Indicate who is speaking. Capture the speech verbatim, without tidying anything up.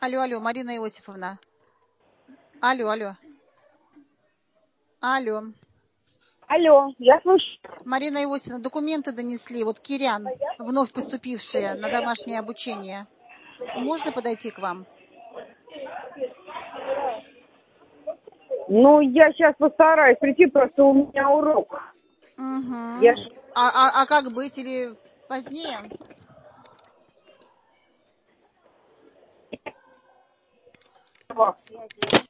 Speaker 1: Алло, алло, Марина Иосифовна. Алло, алло. Алло.
Speaker 2: Алло, я слышу.
Speaker 1: Марина Иосифовна, документы донесли, вот кирян, вновь поступившие на домашнее обучение. Можно подойти к вам?
Speaker 2: Ну, я сейчас постараюсь прийти, просто у меня урок.
Speaker 1: Угу.
Speaker 2: Я...
Speaker 1: А, а, а как быть? Или позднее? Нет связи.